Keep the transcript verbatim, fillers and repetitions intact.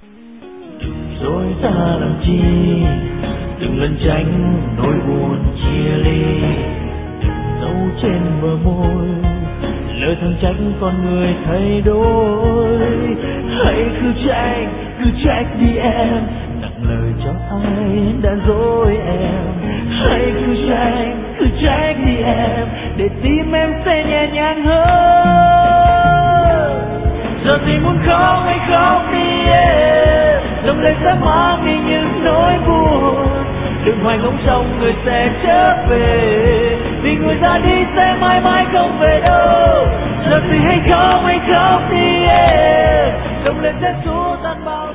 Đừng dối ta làm chi, đừng lẩn tránh nỗi buồn chia ly. Đừng giấu trên bờ môi lời thằng trách con người thay đổi. Hãy cứ trách, cứ trách đi em, nặng lời cho ai đã dối em. Hãy cứ trách, cứ trách đi em, để tim em sẽ nhẹ nhàng hơn. Giờ thì muốn khóc hay khóc đi em, dòng lệ sẽ mang đi những nỗi buồn. Đừng hoài ngóng trong người sẽ trở về, vì người ra đi sẽ mãi mãi không về đâu. Giờ thì hãy khóc, hãy khóc đi em, dòng lệ sẽ xua tan bao